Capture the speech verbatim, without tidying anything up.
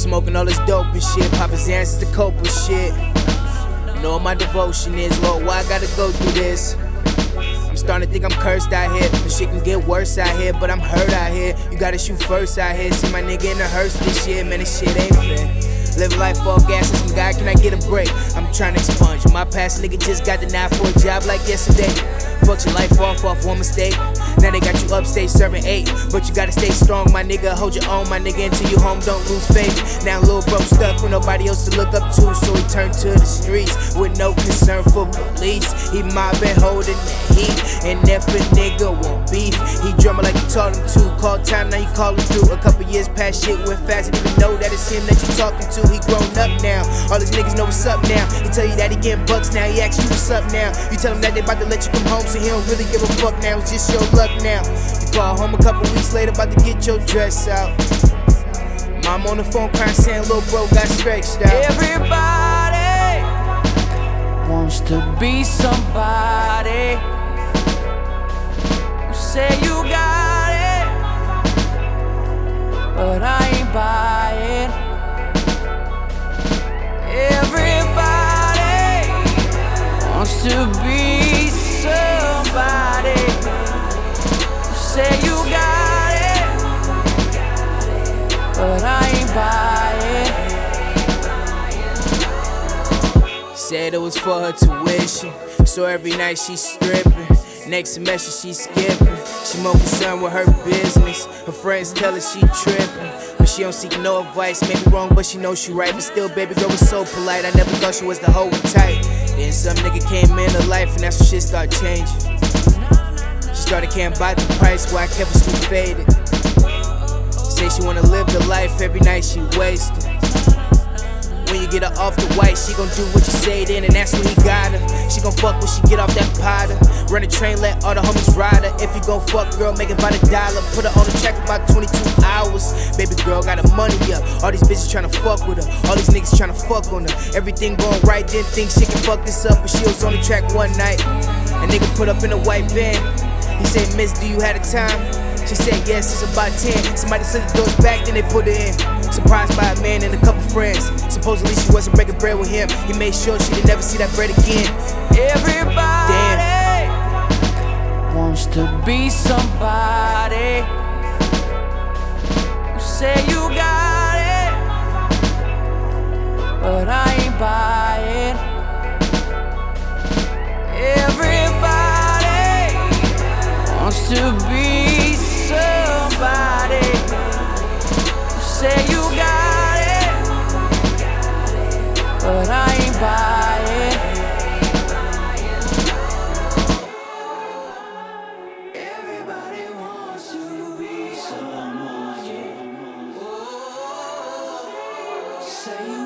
Smoking all this dope and shit, popping Xans to cope with shit. You know what my devotion is, Lord, why I gotta go through this? I'm starting to think I'm cursed out here. The shit can get worse out here, but I'm hurt out here. You gotta shoot first out here. See my nigga in the hearse this year, man, this shit ain't fair. Live life all gas and some guy, can I get a break? I'm trying to expunge. My past nigga just got denied for a job like yesterday. Fucked your life off off one mistake. Now they got you upstate serving eight. But you gotta stay strong, my nigga. Hold your own, my nigga, until you home, don't lose faith. Now little bro stuck with nobody else to look up to, so he turned to the streets with no concern for police. He mobbing, holding the heat. And if a nigga want beef, he drumming like you taught him to. Call time, now you call him through. A couple years past, shit went fast. Didn't even know that it's him that you talking to. He grown up now. All these niggas know what's up now. He tell you that he getting bucks now. He ask you what's up now. You tell him that they about to let you come home, so he don't really give a fuck now. It's just your luck now. You call home a couple weeks later, about to get your dress out. Mom on the phone crying, saying little bro got stretched out. Everybody wants to be somebody. You say you got it, but I ain't buying. Everybody wants to be somebody. You say you got it, but I ain't buying. Said it was for her tuition, so every night she stripping. Next semester she skipping. She more concerned with her business. Her friends tell her she tripping, but she don't seek no advice. Maybe wrong, but she knows she right. But still, baby girl was so polite. I never thought she was the hoe and tight. Then some nigga came into life, and that's when shit started changing. She started caring about the price, why I kept her still faded. Say she wanna live the life, every night she wasted. When you get her off the white, she gon' do what you say then, and that's when he got her. She gon' fuck when she get off that Potter. Run a train, let all the homies ride her. If you gon' fuck, girl, make it by the dollar. Put her on the track for about twenty-two hours. Baby girl got her money up. All these bitches tryna fuck with her. All these niggas tryna fuck on her. Everything going right, didn't think she can fuck this up, but she was on the track one night. A nigga put up in a white van. He said, Miss, do you have the time? She said, yes, it's about ten. Somebody slid the doors back, then they put her in. Surprised by a man and a couple friends. Supposedly she wasn't breaking bread with him. He made sure she didn't never see that bread again. Everybody Damn. wants to be somebody. You say you got it, but I ain't buying. Everybody wants to be somebody. You say you got it, but I ain't buying. Everybody wants to be someone. Say you